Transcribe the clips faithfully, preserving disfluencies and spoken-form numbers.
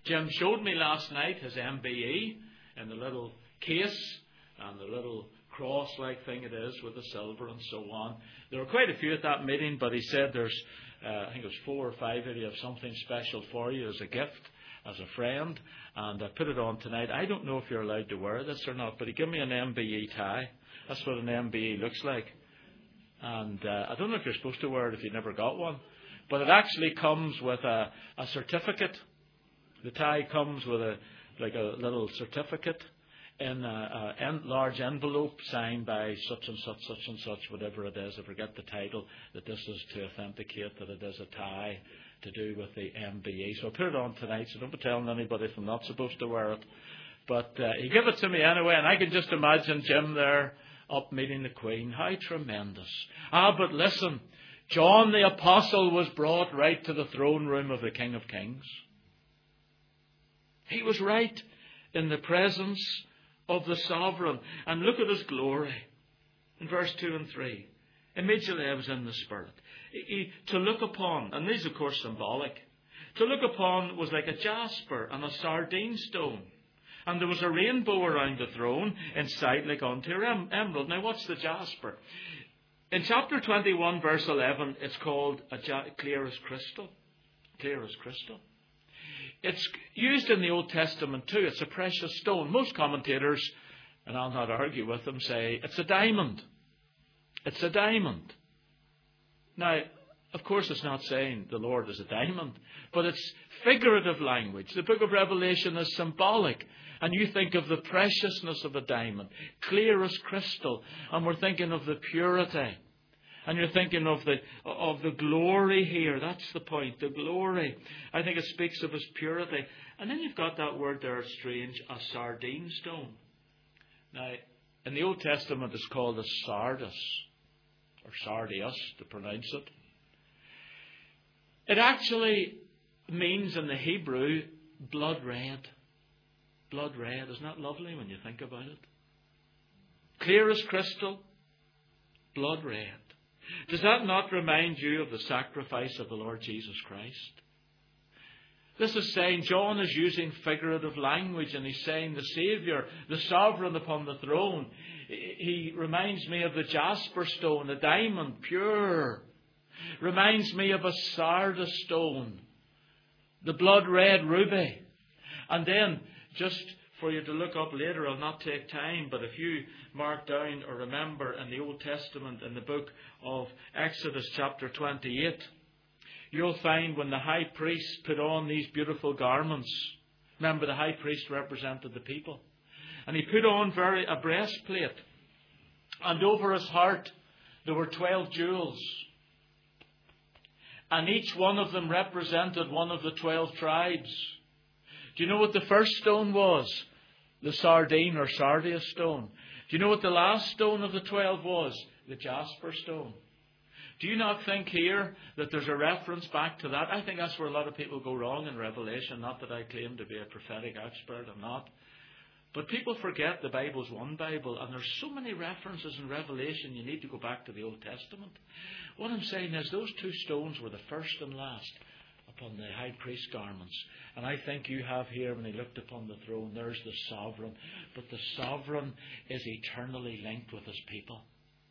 Jim showed me last night his M B E in the little case and the little cross-like thing it is with the silver and so on. There were quite a few at that meeting, but he said there's, uh, I think it was four or five of you have something special for you as a gift, as a friend, and I put it on tonight. I don't know if you're allowed to wear this or not, but he gave me an M B E tie. That's what an M B E looks like. And uh, I don't know if you're supposed to wear it if you never got one, but it actually comes with a, a certificate. The tie comes with a like a little certificate in a, a en- large envelope signed by such and such, such and such, whatever it is. I forget the title, that this is to authenticate that it is a tie to do with the M B E. So I put it on tonight, so don't be telling anybody if I'm not supposed to wear it. But uh, he gave it to me anyway, and I can just imagine Jim there up meeting the Queen. How tremendous. Ah, but listen, John the Apostle was brought right to the throne room of the King of Kings. He was right in the presence of the sovereign. And look at his glory. In verse two and three. Immediately I was in the Spirit. He, he, to look upon, and these of course symbolic. To look upon was like a jasper and a sardine stone. And there was a rainbow around the throne in sight like unto an emerald. Now what's the jasper? In chapter twenty-one verse eleven it's called a ja- clear as crystal. Clear as crystal. It's used in the Old Testament too. It's a precious stone. Most commentators, and I'll not argue with them, say it's a diamond. It's a diamond. Now, of course, it's not saying the Lord is a diamond, but it's figurative language. The book of Revelation is symbolic. And you think of the preciousness of a diamond, clear as crystal, and we're thinking of the purity. And you're thinking of the of the glory here. That's the point, the glory. I think it speaks of his purity. And then you've got that word there, strange, a sardine stone. Now, in the Old Testament it's called a sardis, or sardius to pronounce it. It actually means in the Hebrew blood red. Blood red. Isn't that lovely when you think about it? Clear as crystal, blood red. Does that not remind you of the sacrifice of the Lord Jesus Christ? This is saying, John is using figurative language, and he's saying the Saviour, the sovereign upon the throne, he reminds me of the jasper stone, a diamond, pure. Reminds me of a sardis stone, the blood red ruby. And then, just for you to look up later, I'll not take time, but if you mark down or remember in the Old Testament, in the book of Exodus chapter twenty-eight, you'll find when the high priest put on these beautiful garments. Remember, the high priest represented the people. And he put on very a breastplate. And over his heart there were twelve jewels. And each one of them represented one of the twelve tribes. Do you know what the first stone was? The sardine or sardius stone. Do you know what the last stone of the twelve was? The jasper stone. Do you not think here that there's a reference back to that? I think that's where a lot of people go wrong in Revelation. Not that I claim to be a prophetic expert, I'm not. But people forget the Bible's one Bible, and there's so many references in Revelation you need to go back to the Old Testament. What I'm saying is those two stones were the first and last upon the high priest's garments. And I think you have here, when he looked upon the throne, there's the sovereign. But the sovereign is eternally linked with his people.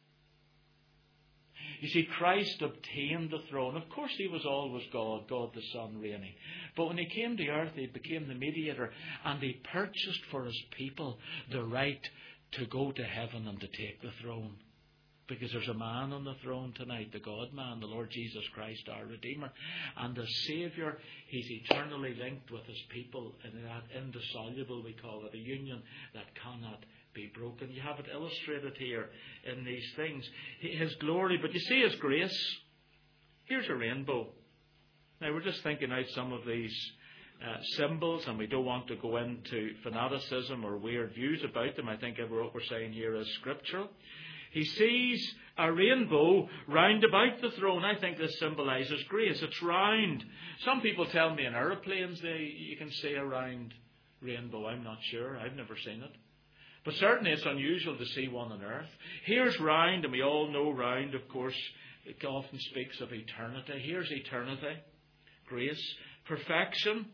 You see, Christ obtained the throne. Of course, he was always God, God the Son reigning. But when he came to earth, he became the mediator, and he purchased for his people the right to go to heaven and to take the throne. Because there's a man on the throne tonight, the God-man, the Lord Jesus Christ, our Redeemer. And the Saviour, he's eternally linked with his people in that indissoluble, we call it, a union that cannot be broken. You have it illustrated here in these things. His glory, but you see his grace. Here's a rainbow. Now we're just thinking out some of these uh, symbols, and we don't want to go into fanaticism or weird views about them. I think what we're saying here is scriptural. He sees a rainbow round about the throne. I think this symbolises grace. It's round. Some people tell me in aeroplanes they you can see a round rainbow. I'm not sure. I've never seen it. But certainly it's unusual to see one on earth. Here's round, and we all know round, of course, it often speaks of eternity. Here's eternity, grace, perfection.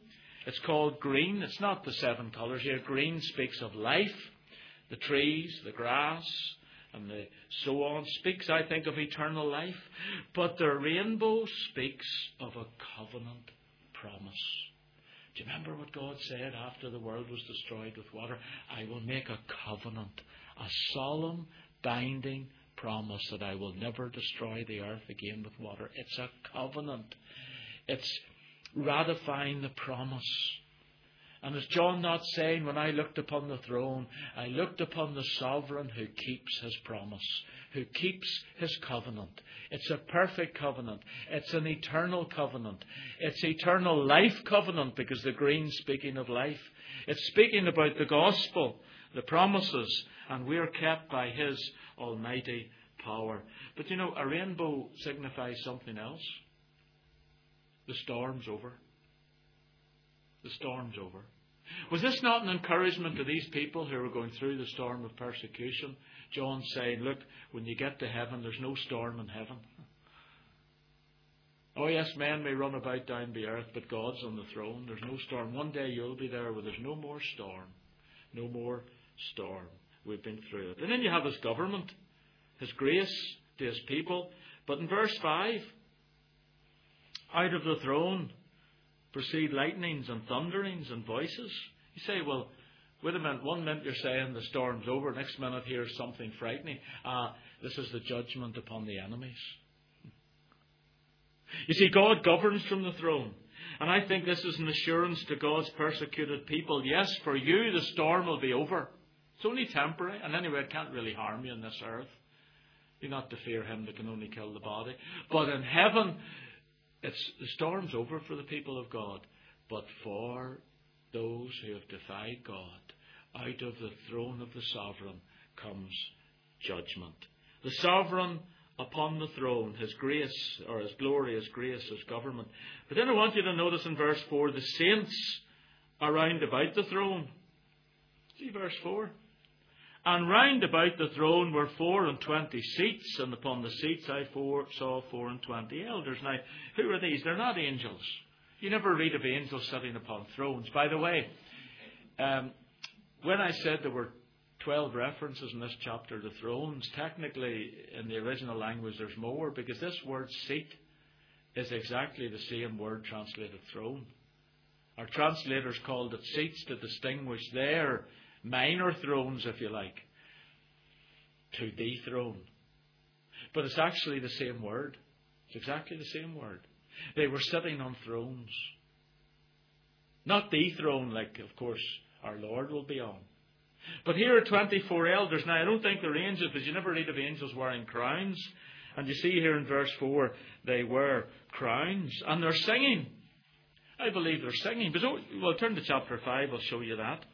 It's called green. It's not the seven colours here. Green speaks of life. The trees, the grass, and the so on speaks, I think, of eternal life. But the rainbow speaks of a covenant promise. Do you remember what God said after the world was destroyed with water? I will make a covenant, a solemn, binding promise that I will never destroy the earth again with water. It's a covenant. It's ratifying the promise. And is John not saying, when I looked upon the throne, I looked upon the sovereign who keeps his promise, who keeps his covenant. It's a perfect covenant. It's an eternal covenant. It's eternal life covenant, because the green's speaking of life. It's speaking about the gospel, the promises, and we're kept by his almighty power. But you know, a rainbow signifies something else. The storm's over. The storm's over. Was this not an encouragement to these people who were going through the storm of persecution? John saying, look, when you get to heaven, there's no storm in heaven. Oh yes, men may run about down the earth, but God's on the throne. There's no storm. One day you'll be there where there's no more storm. No more storm. We've been through it. And then you have his government, his grace to his people. But in verse five, out of the throne proceed lightnings and thunderings and voices. You say, well, wait a minute. One minute you're saying the storm's over. Next minute here's something frightening. Ah, this is the judgment upon the enemies. You see, God governs from the throne. And I think this is an assurance to God's persecuted people. Yes, for you the storm will be over. It's only temporary. And anyway, it can't really harm you on this earth. You're not to fear him that can only kill the body. But in heaven, It's, the storm's over for the people of God. But for those who have defied God, out of the throne of the sovereign comes judgment. The sovereign upon the throne, his grace, or his glory, his grace, his government. But then I want you to notice in verse four, the saints are round about the throne. See verse four. And round about the throne were four and twenty seats, and upon the seats I four, saw four and twenty elders. Now, who are these? They're not angels. You never read of angels sitting upon thrones. By the way, um, when I said there were twelve references in this chapter to thrones, technically in the original language there's more, because this word seat is exactly the same word translated throne. Our translators called it seats to distinguish their minor thrones, if you like, to the throne. But it's actually the same word. It's exactly the same word. They were sitting on thrones. Not the throne, like, of course, our Lord will be on. But here are twenty-four elders. Now, I don't think they're angels, because you never read of angels wearing crowns. And you see here in verse four, they wear crowns. And they're singing. I believe they're singing. But oh, well, turn to chapter five, I'll show you that.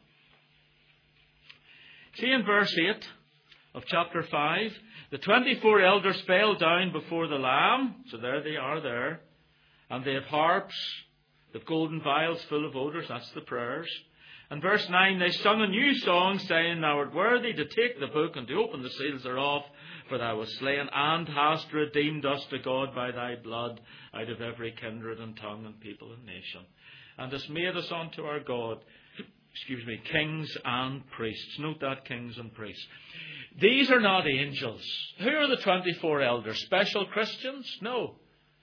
See in verse eight of chapter five, the twenty-four elders fell down before the Lamb. So there they are there. And they have harps, the golden vials full of odours. That's the prayers. And verse nine, they sung a new song, saying, Thou art worthy to take the book and to open the seals thereof, for thou wast slain, and hast redeemed us to God by thy blood out of every kindred and tongue and people and nation. And hast made us unto our God, excuse me, kings and priests. Note that, kings and priests. These are not angels. Who are the twenty-four elders? Special Christians? No.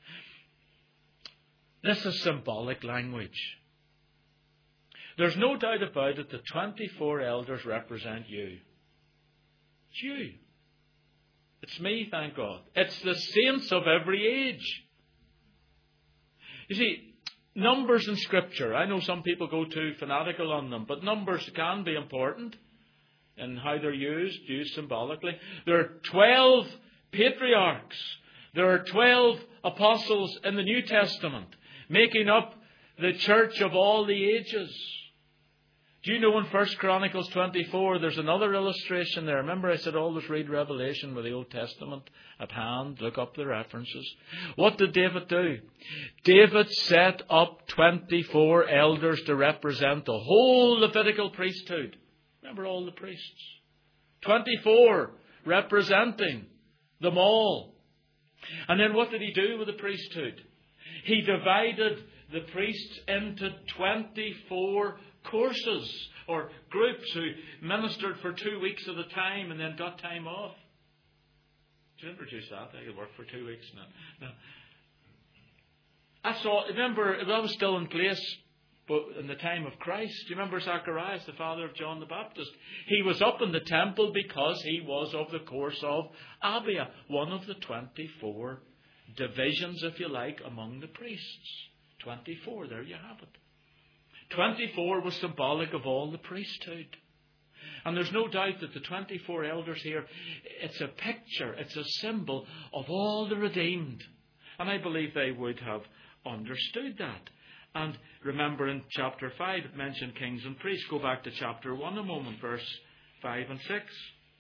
This is symbolic language. There's no doubt about it, the twenty-four elders represent you. It's you. It's me, thank God. It's the saints of every age. You see, numbers in Scripture, I know some people go too fanatical on them, but numbers can be important in how they're used, used symbolically. There are twelve patriarchs. There are twelve apostles in the New Testament, making up the church of all the ages. Do you know in First Chronicles twenty-four, there's another illustration there. Remember I said always read Revelation with the Old Testament at hand. Look up the references. What did David do? David set up twenty-four elders to represent the whole Levitical priesthood. Remember all the priests? twenty-four representing them all. And then what did he do with the priesthood? He divided the priests into twenty-four courses or groups who ministered for two weeks at a time and then got time off. Did you introduce that? I could work for two weeks now. No. That's all. Remember, that was still in place but in the time of Christ. Do you remember Zacharias, the father of John the Baptist? He was up in the temple because he was of the course of Abia, one of the twenty-four divisions, if you like, among the priests. twenty-four, there you have it. twenty-four was symbolic of all the priesthood. And there's no doubt that the twenty-four elders here, it's a picture, it's a symbol of all the redeemed. And I believe they would have understood that. And remember in chapter five, it mentioned kings and priests. Go back to chapter one a moment, verse five and six.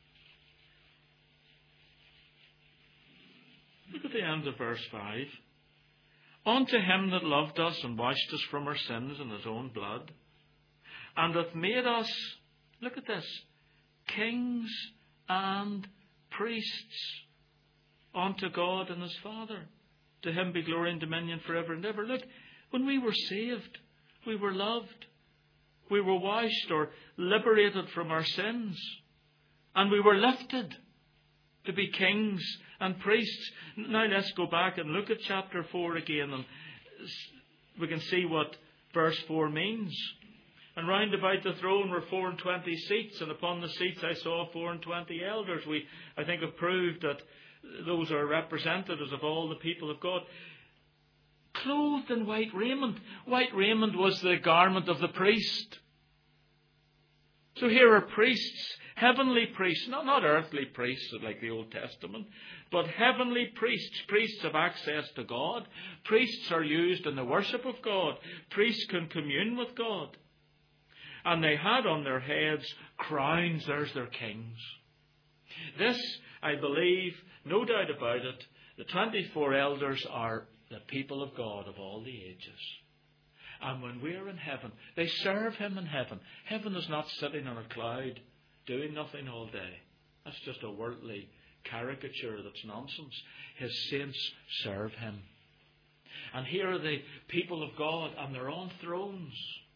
Look at the end of verse five. Unto him that loved us and washed us from our sins in his own blood, and hath made us, look at this, kings and priests unto God and his Father. To him be glory and dominion forever and ever. Look, when we were saved, we were loved. We were washed or liberated from our sins. And we were lifted to be kings and priests. Now let's go back and look at chapter four again, and we can see what verse four means. And round about the throne were four and twenty seats, and upon the seats I saw four and twenty elders. We, I think, have proved that those are representatives of all the people of God, clothed in white raiment. White raiment was the garment of the priest. So here are priests, heavenly priests, not, not earthly priests like the Old Testament, but heavenly priests. Priests have access to God. Priests are used in the worship of God. Priests can commune with God. And they had on their heads crowns. There's their kings. This, I believe, no doubt about it, the twenty-four elders are the people of God of all the ages. And when we're in heaven, they serve him in heaven. Heaven is not sitting on a cloud doing nothing all day. That's just a worldly caricature that's nonsense. His saints serve him. And here are the people of God, and they're on thrones.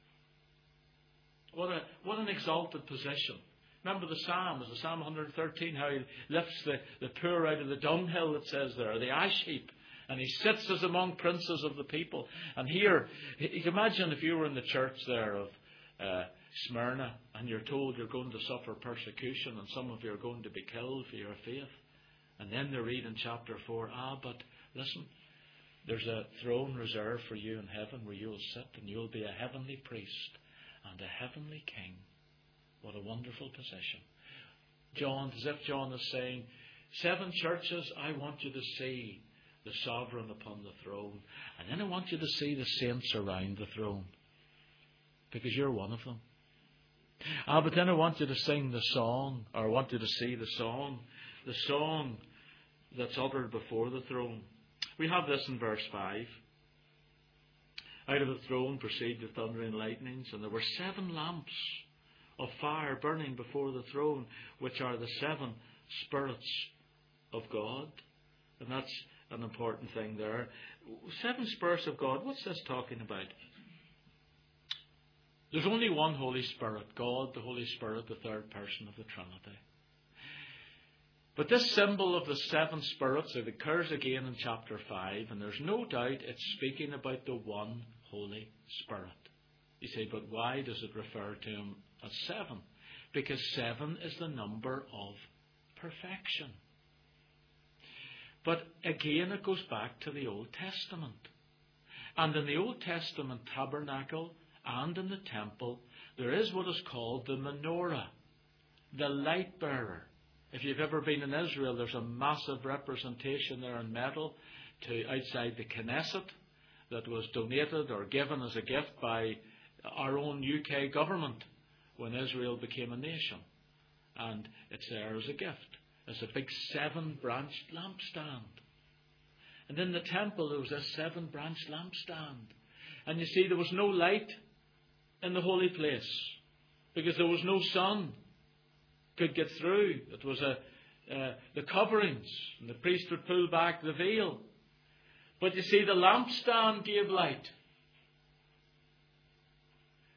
What a what an exalted position. Remember the Psalm, is the Psalm one thirteen, how he lifts the, the poor out of the dunghill, it says there, the ash heap. And he sits as among princes of the people. And here, you can imagine if you were in the church there of uh, Smyrna, and you're told you're going to suffer persecution, and some of you are going to be killed for your faith. And then they read in chapter four, ah, but listen, there's a throne reserved for you in heaven where you'll sit, and you'll be a heavenly priest and a heavenly king. What a wonderful position. John, as if John is saying, seven churches, I want you to see the sovereign upon the throne. And then I want you to see the saints around the throne. Because you're one of them. Ah, but then I want you to sing the song, or I want you to see the song. The song that's uttered before the throne. We have this in verse five. Out of the throne proceeded thunder and lightnings, and there were seven lamps of fire burning before the throne, which are the seven spirits of God. And that's an important thing there. Seven spirits of God. What's this talking about? There's only one Holy Spirit, God, the Holy Spirit, the third person of the Trinity. But this symbol of the seven spirits, it occurs again in chapter five, and there's no doubt it's speaking about the one Holy Spirit. You say, but why does it refer to him as seven? Because seven is the number of perfection. But again, it goes back to the Old Testament. And in the Old Testament tabernacle and in the temple, there is what is called the menorah, the light bearer. If you've ever been in Israel, there's a massive representation there in metal to outside the Knesset that was donated or given as a gift by our own U K government when Israel became a nation. And it's there as a gift. It's a big seven-branched lampstand. And in the temple there was a seven-branched lampstand. And you see, there was no light in the holy place because there was no sun could get through. It was a uh, the coverings, and the priest would pull back the veil. But you see, the lampstand gave light.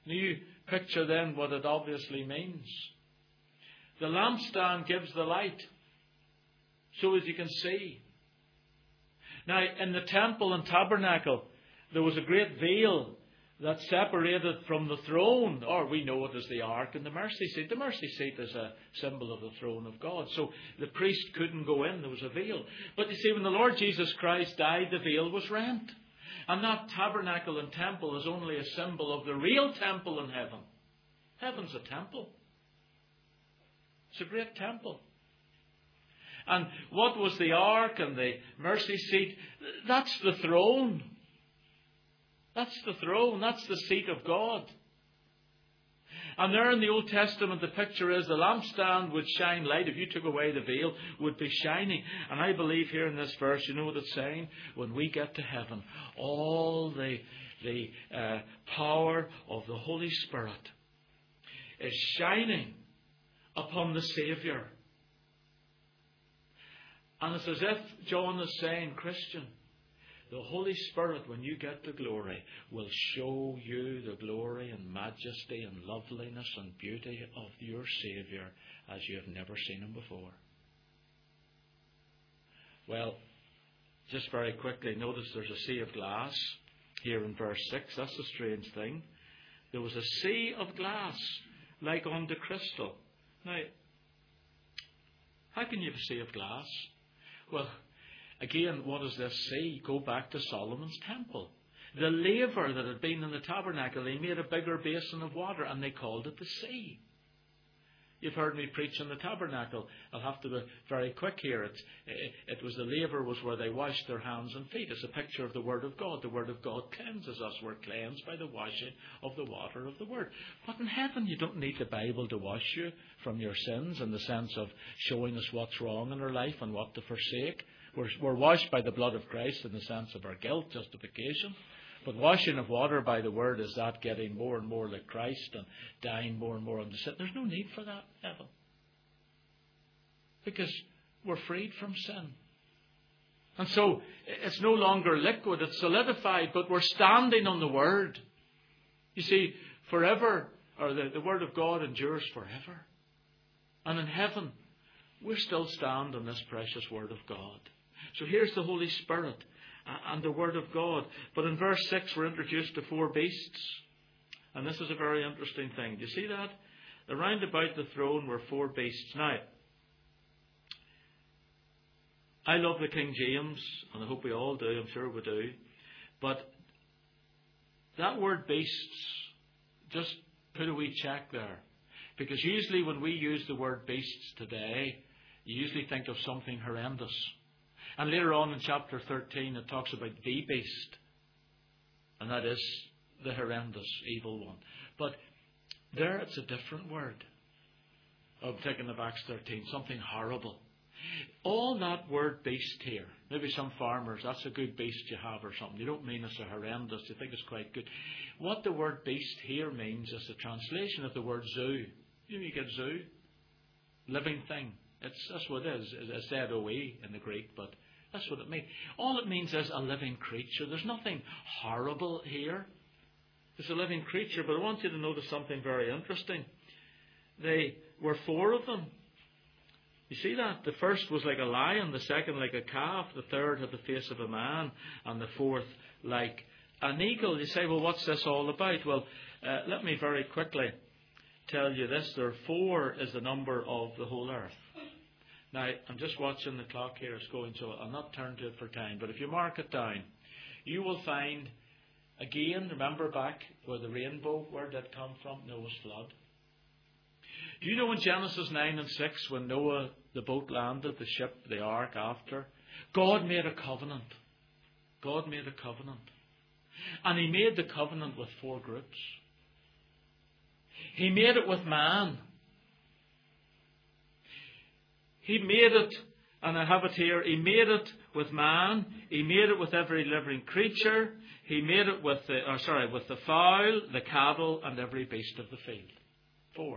Now you picture then what it obviously means. The lampstand gives the light, so as you can see. Now, in the temple and tabernacle, there was a great veil that separated from the throne, or we know it as the ark and the mercy seat. The mercy seat is a symbol of the throne of God. So the priest couldn't go in. There was a veil. But you see, when the Lord Jesus Christ died, the veil was rent. And that tabernacle and temple is only a symbol of the real temple in heaven. Heaven's a temple. It's a great temple. And what was the ark and the mercy seat? That's the throne. That's the throne. That's the seat of God. And there in the Old Testament, the picture is the lampstand would shine light. If you took away the veil, would be shining. And I believe here in this verse, you know what it's saying? When we get to heaven, all the, the uh, power of the Holy Spirit is shining upon the Saviour. And it's as if John is saying, Christian, the Holy Spirit, when you get to glory, will show you the glory and majesty and loveliness and beauty of your Saviour as you have never seen Him before. Well, just very quickly, notice there's a sea of glass here in verse six. That's a strange thing. There was a sea of glass like unto crystal. Now, how can you have a sea of glass? Well, again, what does this say? Go back to Solomon's temple. The laver that had been in the tabernacle, they made a bigger basin of water and they called it the sea. You've heard me preach in the tabernacle. I'll have to be very quick here. It's, it, it was the laver was where they washed their hands and feet. It's a picture of the Word of God. The Word of God cleanses us. We're cleansed by the washing of the water of the Word. But in heaven, you don't need the Bible to wash you from your sins in the sense of showing us what's wrong in our life and what to forsake. We're, we're washed by the blood of Christ in the sense of our guilt, justification. But washing of water by the Word is that getting more and more like Christ and dying more and more on the sin. There's no need for that in heaven. Because we're freed from sin. And so it's no longer liquid, it's solidified, but we're standing on the Word. You see, forever, or the, the Word of God endures forever. And in heaven, we're still standing on this precious Word of God. So here's the Holy Spirit and the Word of God. But in verse six we're introduced to four beasts. And this is a very interesting thing. Do you see that? Around about the throne were four beasts. Now, I love the King James, and I hope we all do, I'm sure we do. But that word beasts, just put a wee check there. Because usually when we use the word beasts today, you usually think of something horrendous. And later on in chapter thirteen, it talks about the beast. And that is the horrendous, evil one. But there it's a different word. I'm taking the Acts thirteen, something horrible. All that word beast here, maybe some farmers, that's a good beast you have or something. You don't mean it's a horrendous, you think it's quite good. What the word beast here means is the translation of the word zoo. You know, you get zoo, living thing. It's, that's what it is. It's Z O E in the Greek, but that's what it means. All it means is a living creature. There's nothing horrible here. It's a living creature, but I want you to notice something very interesting. They were four of them. You see that? The first was like a lion, the second like a calf, the third had the face of a man, and the fourth like an eagle. You say, well, what's this all about? Well, uh, let me very quickly tell you this. There are four is the number of the whole earth. Now, I'm just watching the clock here. It's going, so I'll not turn to it for time. But if you mark it down, you will find, again, remember back where the rainbow, where did it come from? Noah's flood. Do you know in Genesis nine and six, when Noah, the boat landed, the ship, the ark after, God made a covenant. God made a covenant. And He made the covenant with four groups. He made it with man. He made it, and I have it here, He made it with man, He made it with every living creature, He made it with the, or sorry, with the fowl, the cattle, and every beast of the field. Four.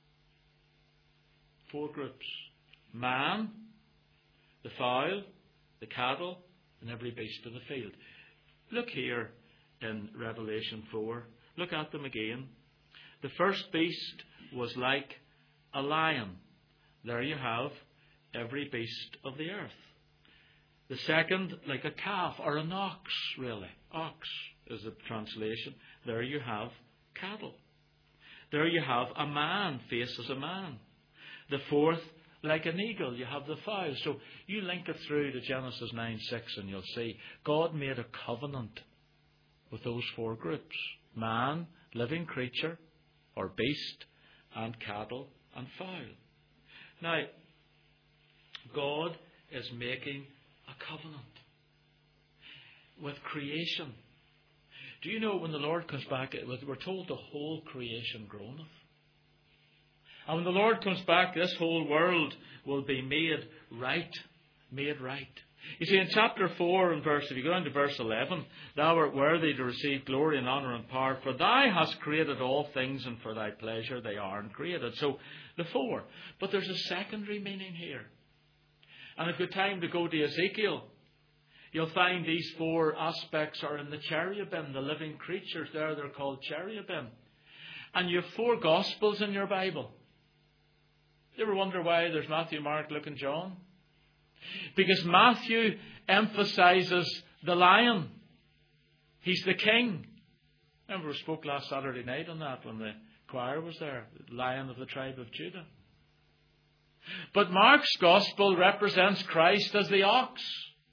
Four groups. Man, the fowl, the cattle, and every beast of the field. Look here in Revelation four. Look at them again. The first beast was like a lion. There you have every beast of the earth. The second, like a calf or an ox, really. Ox is the translation. There you have cattle. There you have a man, face as a man. The fourth, like an eagle, you have the fowl. So you link it through to Genesis nine six and you'll see God made a covenant with those four groups. Man, living creature, or beast, and cattle and fowl. Now, God is making a covenant with creation. Do you know when the Lord comes back, we're told the whole creation groaneth. And when the Lord comes back, this whole world will be made right. Made right. You see, in chapter four and verse, if you go down to verse eleven, thou art worthy to receive glory and honour and power, for thou hast created all things, and for thy pleasure they are created. So, the four. But there's a secondary meaning here. And if you've got time to go to Ezekiel, you'll find these four aspects are in the cherubim, the living creatures there, they're called cherubim. And you have four Gospels in your Bible. You ever wonder why there's Matthew, Mark, Luke and John? Because Matthew emphasizes the lion. He's the king. Remember we spoke last Saturday night on that when the choir was there. The lion of the tribe of Judah. But Mark's Gospel represents Christ as the ox.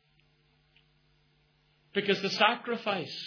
Because the sacrifice.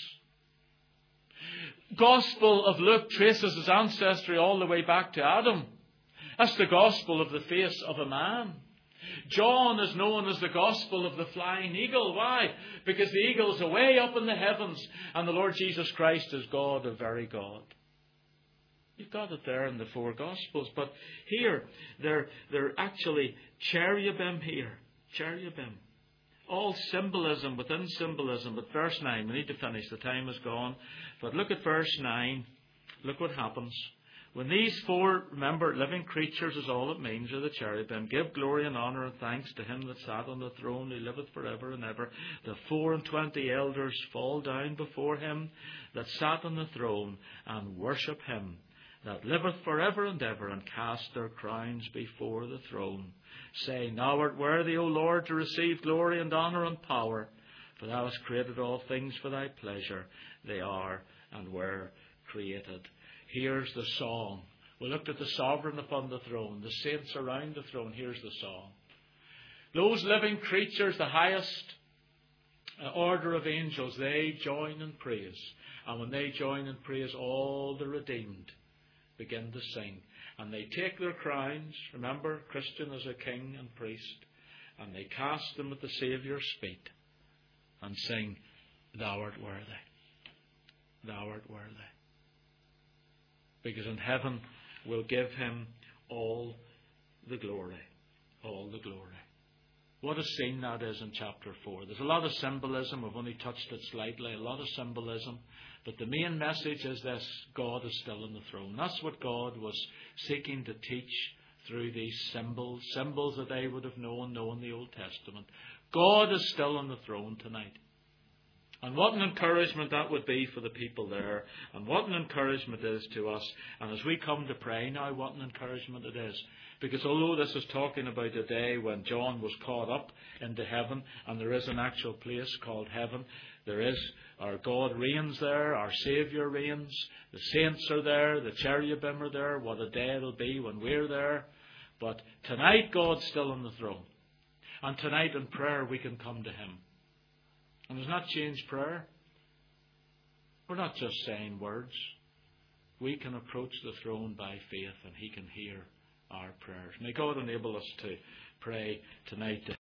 Gospel of Luke traces his ancestry all the way back to Adam. That's the gospel of the face of a man. John is known as the gospel of the flying eagle. Why? Because the eagle is away up in the heavens and the Lord Jesus Christ is God, a very God. You've got it there in the four Gospels. But here, they're, they're actually cherubim here. Cherubim. All symbolism within symbolism. But verse nine, we need to finish. The time is gone. But look at verse nine. Look what happens. When these four, remember, living creatures is all it means, are the cherubim, give glory and honour and thanks to him that sat on the throne, who liveth forever and ever. The four and twenty elders fall down before him that sat on the throne and worship him that liveth forever and ever, and cast their crowns before the throne, saying, Thou art worthy, O Lord, to receive glory and honour and power, for thou hast created all things for thy pleasure. They are and were created. Here's the song. We looked at the sovereign upon the throne, the saints around the throne. Here's the song. Those living creatures, the highest order of angels, they join in praise. And when they join in praise, all the redeemed begin to sing. And they take their crowns, remember, Christian as a king and priest, and they cast them at the Saviour's feet and sing, Thou art worthy. Thou art worthy. Because in heaven we'll give him all the glory. All the glory. What a scene that is in chapter four. There's a lot of symbolism. We've only touched it slightly. A lot of symbolism. But the main message is this. God is still on the throne. That's what God was seeking to teach through these symbols. Symbols that they would have known, known the Old Testament. God is still on the throne tonight. And what an encouragement that would be for the people there. And what an encouragement it is to us. And as we come to pray now, what an encouragement it is. Because although this is talking about a day when John was caught up into heaven, and there is an actual place called heaven, there is, our God reigns there, our Saviour reigns, the saints are there, the cherubim are there, what a day it'll be when we're there. But tonight God's still on the throne. And tonight in prayer we can come to him. And does not change prayer. We're not just saying words. We can approach the throne by faith and he can hear our prayers. May God enable us to pray tonight.